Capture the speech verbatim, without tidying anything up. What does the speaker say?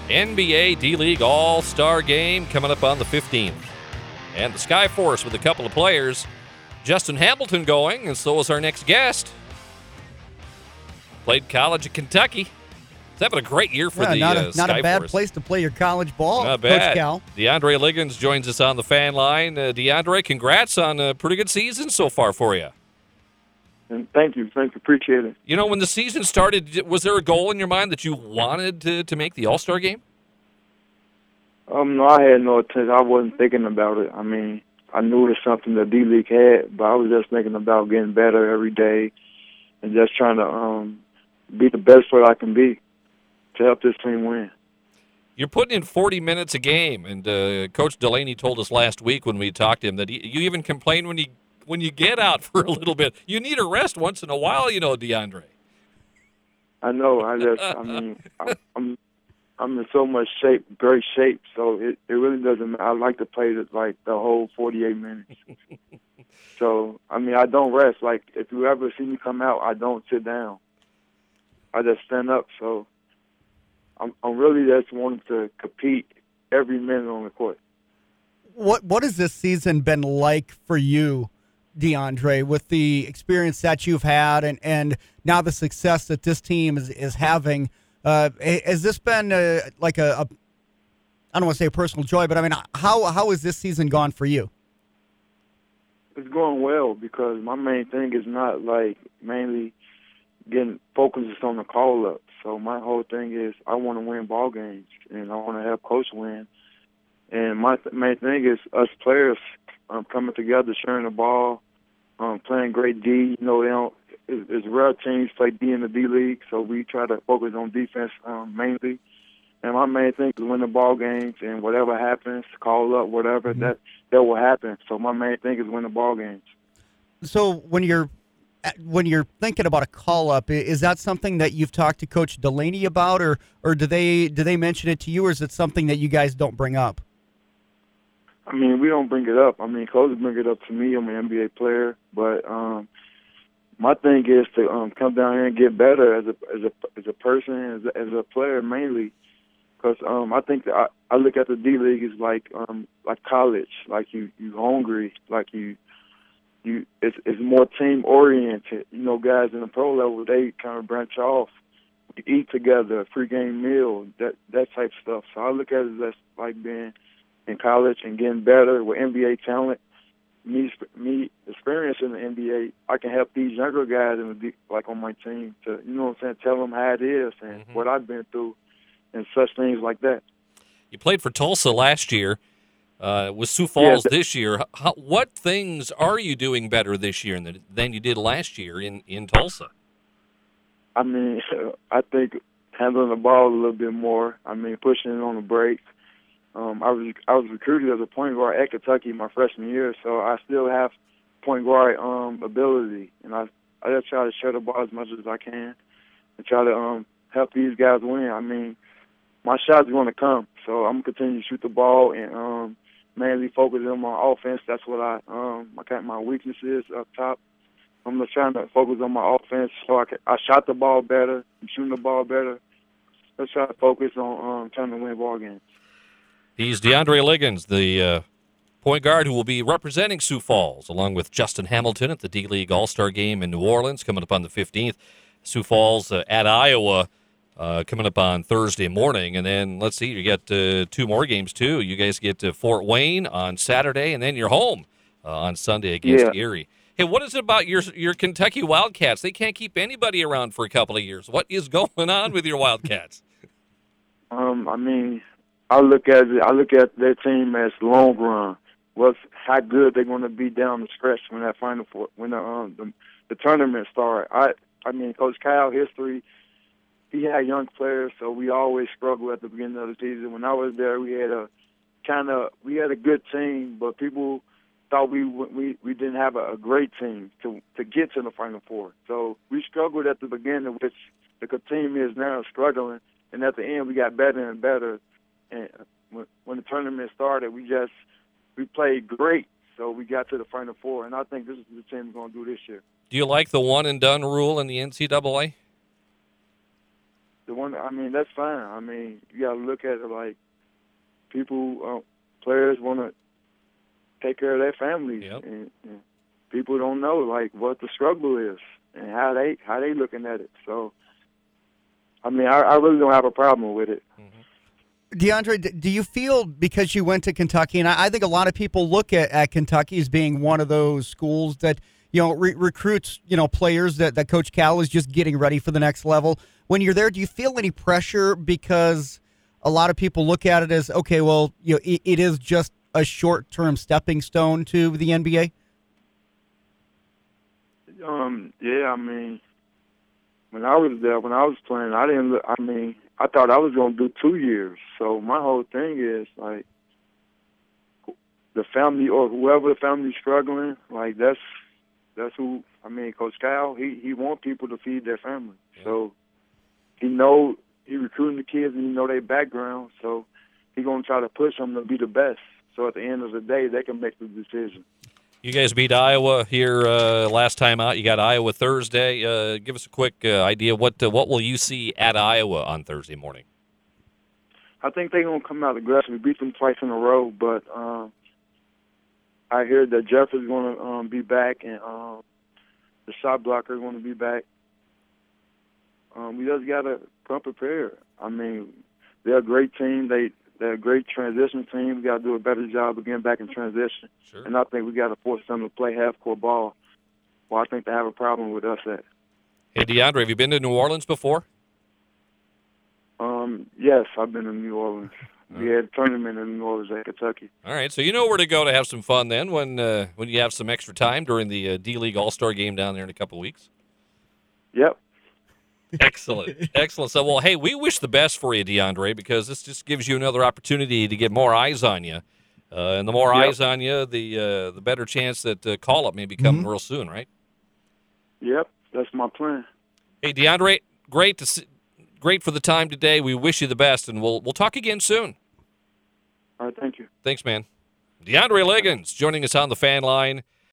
N B A D-League All-Star Game coming up on the fifteenth. And the Skyforce with a couple of players. Justin Hamilton going, and so is our next guest. Played college at Kentucky. He's having a great year for yeah, the not uh, a, Skyforce. Not a bad place to play your college ball, Not Coach bad. Cal. DeAndre Liggins joins us on the fan line. Uh, DeAndre, congrats on a pretty good season so far for you. And thank you. Thank you. Appreciate it. You know, when the season started, was there a goal in your mind that you wanted to, to make the All-Star game? Um, no, I had no attention. I wasn't thinking about it. I mean, I knew it was something the D-League had, but I was just thinking about getting better every day and just trying to um, be the best player I can be to help this team win. You're putting in forty minutes a game, and uh, Coach Delaney told us last week when we talked to him that he, you even complain when you when you get out for a little bit. You need a rest once in a while, you know, DeAndre. I know. I just, I mean, I, I'm I'm in so much shape, great shape, so it, it really doesn't matter. I like to play the, like the whole forty-eight minutes. So, I mean, I don't rest. Like, if you ever see me come out, I don't sit down. I just stand up. So, I'm, I'm really just wanting to compete every minute on the court. What What has this season been like for you, DeAndre, with the experience that you've had and, and now the success that this team is, is having? Uh, has this been uh, like a, a, I don't want to say a personal joy, but I mean, how how has this season gone for you? It's going well because my main thing is not like mainly getting focused on the call up. So my whole thing is I want to win ball games and I want to help coach win. And my th- main thing is us players um, coming together, sharing the ball, um, playing great D. You know, they don't. It's, it's rare teams play D in the D League, so we try to focus on defense um, mainly. And my main thing is win the ball games, and whatever happens, call up, whatever, mm-hmm. that that will happen. So my main thing is win the ball games. So when you're when you're thinking about a call up, is that something that you've talked to Coach Delaney about, or or do they do they mention it to you, or is it something that you guys don't bring up? I mean, we don't bring it up. I mean, coaches bring it up to me. I'm an N B A player, but um, my thing is to um, come down here and get better as a as a as a person, as a, as a player mainly, because um, I think that I, I look at the D League as like um, like college, like you you hungry, like you you it's it's more team oriented. You know, guys in the pro level they kind of branch off, you eat together, a free game meal, that that type of stuff. So I look at it as like being in college and getting better with N B A talent. Me, me experiencing the N B A, I can help these younger guys in the, like on my team to, you know what I'm saying, tell them how it is and mm-hmm. what I've been through and such things like that. You played for Tulsa last year, uh, with Sioux Falls yeah, this year. How, what things are you doing better this year than, than you did last year in, in Tulsa? I mean, I think handling the ball a little bit more. I mean, pushing it on the brakes. Um, I was I was recruited as a point guard at Kentucky my freshman year, so I still have point guard um, ability, and I I just try to share the ball as much as I can and try to um, help these guys win. I mean, my shot's going to come, so I'm gonna continue to shoot the ball and um, mainly focus on my offense. That's what I um, I got my weaknesses up top. I'm just trying to focus on my offense so I can, I shot the ball better, I'm shooting the ball better. Let's try to focus on um, trying to win ball games. He's DeAndre Liggins, the uh, point guard who will be representing Sioux Falls, along with Justin Hamilton at the D-League All-Star Game in New Orleans coming up on the fifteenth. Sioux Falls uh, at Iowa uh, coming up on Thursday morning. And then, let's see, you get uh, two more games, too. You guys get to Fort Wayne on Saturday, and then you're home uh, on Sunday against yeah. Erie. Hey, what is it about your your Kentucky Wildcats? They can't keep anybody around for a couple of years. What is going on with your Wildcats? Um, I mean... I look at it, I look at their team as long run. What's how good they're going to be down the stretch when that final four, when the um the, the tournament start. I I mean, Coach Kyle history. He had young players, so we always struggle at the beginning of the season. When I was there, we had a kind of we had a good team, but people thought we we we didn't have a, a great team to to get to the final four. So we struggled at the beginning, which the team is now struggling, and at the end we got better and better. And when the tournament started, we just we played great, so we got to the Final Four, and I think this is the team we're going to do this year. Do you like the one and done rule in the N C double A? the one. I mean, that's fine. I mean, you got to look at it like people, uh, players want to take care of their families, Yep. and, and people don't know like what the struggle is and how they how they looking at it. So, I mean, I, I really don't have a problem with it. DeAndre, d- do you feel because you went to Kentucky, and I, I think a lot of people look at, at Kentucky as being one of those schools that, you know, re- recruits, you know, players that, that Coach Cal is just getting ready for the next level. When you're there, do you feel any pressure because a lot of people look at it as, okay, well, you know, it, it is just a short-term stepping stone to the N B A? Um, yeah, I mean, when I was there, when I was playing, I didn't. look- I mean, I thought I was going to do two years. So my whole thing is like the family or whoever the family's struggling. Like that's that's who. I mean, Coach Cal, he he want people to feed their family. Yeah. So he know he recruiting the kids and he know their background. So he gonna try to push them to be the best. So at the end of the day, they can make the decision. You guys beat Iowa here uh, last time out. You got Iowa Thursday. Uh, give us a quick uh, idea. What uh, what will you see at Iowa on Thursday morning? I think they're going to come out aggressive. We beat them twice in a row, but um, I hear that Jeff is going to um, be back and um, the shot blocker is going to be back. Um, we just got to come prepared. I mean, they're a great team. They, they're a great transition team. We got to do a better job of getting back in transition. Sure. And I think we got to force them to play half-court ball. Well, I think they have a problem with us at. Hey, DeAndre, have you been to New Orleans before? Um, yes, I've been in New Orleans. We had a tournament in New Orleans at Kentucky. All right, so you know where to go to have some fun then when uh, when you have some extra time during the uh, D-League All-Star game down there in a couple of weeks. Yep. Excellent. Excellent. So, well, hey, we wish the best for you, DeAndre, because this just gives you another opportunity to get more eyes on you. Uh, and the more Yep. eyes on you, the uh, the better chance that uh, call-up may be coming Mhm. real soon, right? Yep, that's my plan. Hey, DeAndre, great to see, great for the time today. We wish you the best, and we'll we'll talk again soon. All right, thank you. Thanks, man. DeAndre Liggins joining us on the fan line.